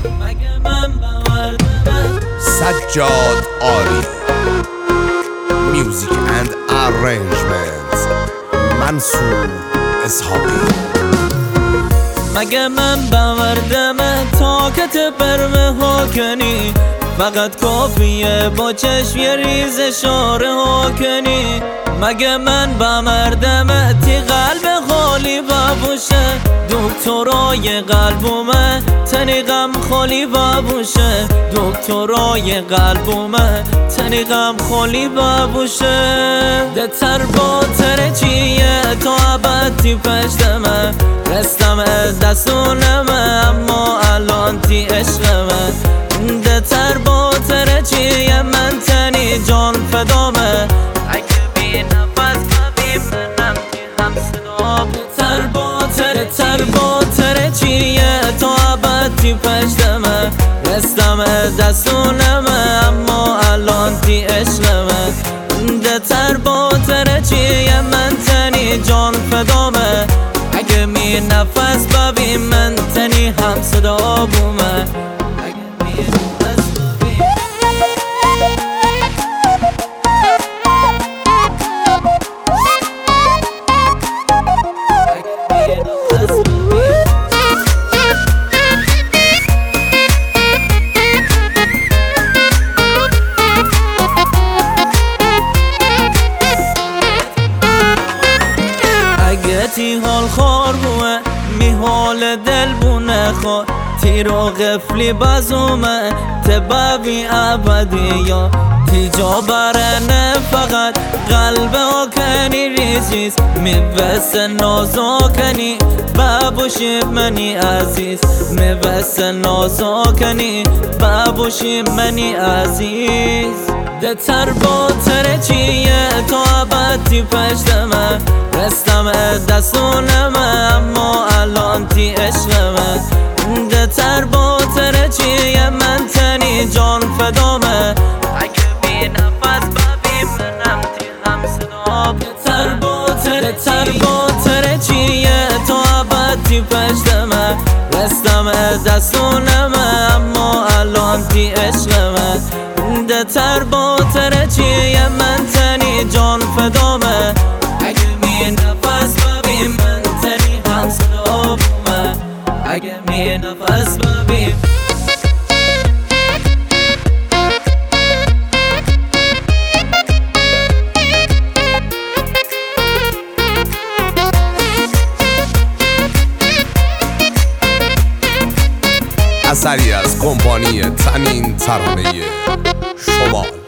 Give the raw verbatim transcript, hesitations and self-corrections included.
مگه من باوردمت. سجاد آری میوزیک اند ارنجمنت منصور اسحاقی. مگه من باوردمت تا که تبرمه ها کنی، فقط کافیه با چشم یه ریز اشاره ها کنی. مگه من بمردمت تی قلب خالی ببوشه، دکترای قلبومه تنی غم خالی ببوشه، دکترای قلبومه تنی غم خالی ببوشه. دتر با تر چیه تا ابدی پشتمه، رستم دستونمه اما الان تی عشقمه. دتر با تر چیه من تنی جان فدامه، اگه بی نفس ببین منم تی هم صدا. تر با تر تر با تر چیه تا ابدی پشتمه، رستم دستونمه اما الان تی عشقمه. دتر با تر چیه من تنی جان فدامه، اگه می نفس ببین من تنی هم صدا بومه. تی حال خار بوه می حال دل بونه خوا، تی رو غفلی بزومه تبابی ابدی یا تی جا برنه فقط قلب آکنی ریزیز می بس نازا کنی بابوشی منی عزیز، می بس نازا کنی بابوشی منی عزیز. دتر با تر چیه تا ابدی پشتمه، رستم دستونمه اما الان تی عشقمه. دتر با تر چیه من تنی جان فدامه، اگه بی نفس ببین منم تی هم صدا. دتر با تر تر با تر چیه تا ابدی پشتمه، رستم دستونمه اما الان تی عشقمه. دتر با تر چیه من تنی جان فدامه، اگه می نفس ببین من تنی هم صدا بومه، اگه می نفس ببین. اثری از کمپانی تنین ترانه شمال.